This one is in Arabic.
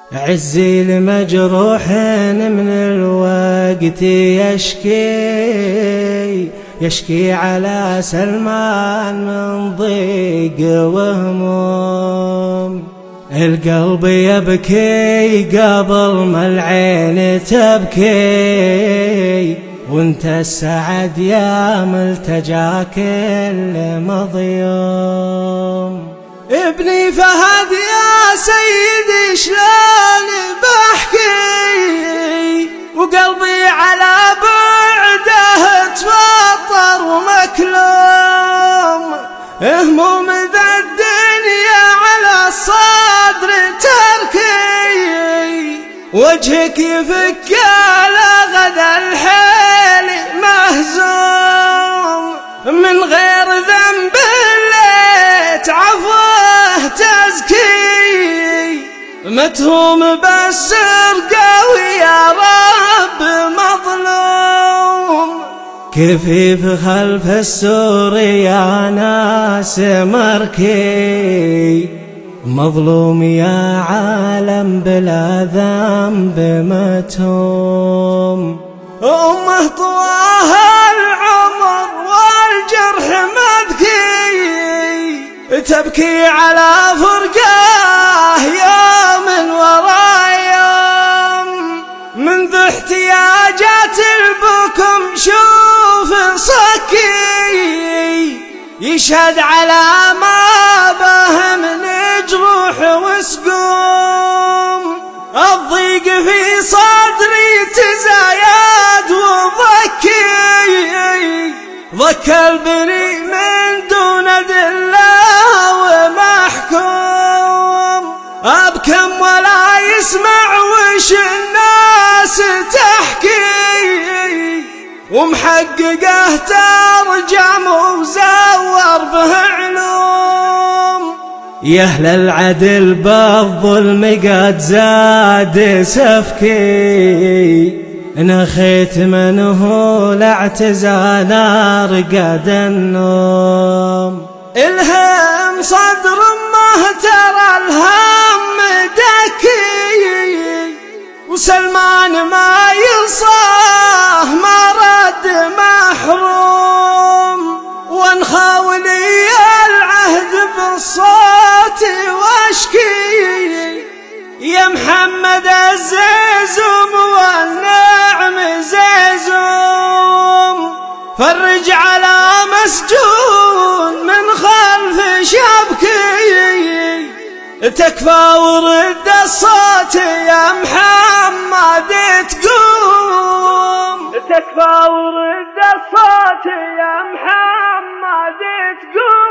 عزي المجروح من الوقت يشكي على سلمان من ضيق وهموم. القلب يبكي قبل ما العين تبكي، وانت السعد يا ملتجاك المظيوم. ابني فهد يا سيدي شلون بحكي، وقلبي على بعده توطر ومكلوم. هموم ذا الدنيا على الصدر تركي، وجهك يفك على غدا الحيل مهزوم. من غير ذنب ليت عفوه تزكي، متهوم بالسرقة ويا رب مظلوم. كفيف خلف السور يا ناس مركي، مظلوم يا عالم بلا ذنب متهوم. أمه طواها العمر والجرح مبكي، تبكي على فرقاه يوم ورا يوم. منذ احتياجات البكم شوف صكي، يشهد على ما به من جروح وسقوم. الضيق في صدري تزايد ضك البريء من دون دلة ومحكوم. أبكم ولا يسمع وش الناس تحكي، ومحققه ترجع مزور به علوم. يا أهل العدل بالظلم قد زاد سفكي، نخيت منه لاعتزال رقد النوم. الهم صدر امه ترى الهم دكي، وسلمان ما يصاه ما رد محروم. وانخاولي العهد بالصوت واشكي، يا محمد الزيزوم والنعم زيزوم. فرج على مسجون من خلف شبكي، تكفى ورد الصوت يا محمد تقوم. تكفى ورد الصوت يا محمد تقوم.